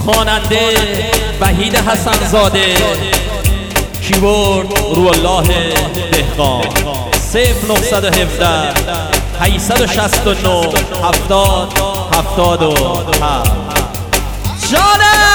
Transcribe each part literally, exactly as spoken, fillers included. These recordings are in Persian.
خواننده وحید حسن زاده، کیبورد روح الله دهقان. صفر نهصد و هفده هشتصد و شصت و نه هفتاد هفتاد و هفت. جانم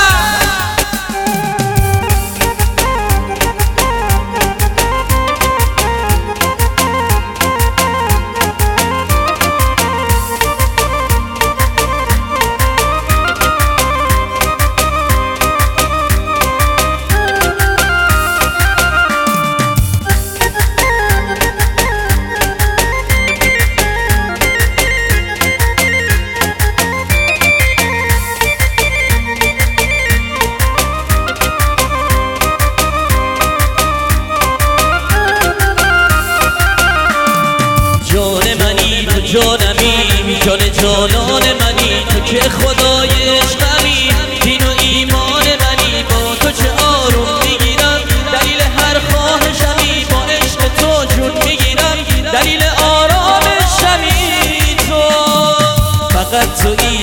جانمی، جان جانان منی، تو که خدای عشقمی، دین و ایمان منی. با تو چه آروم میگیرم، دلیل هر خواهشمی، با عشق تو جون میگیرم، دلیل آرامشمی. تو فقط تویی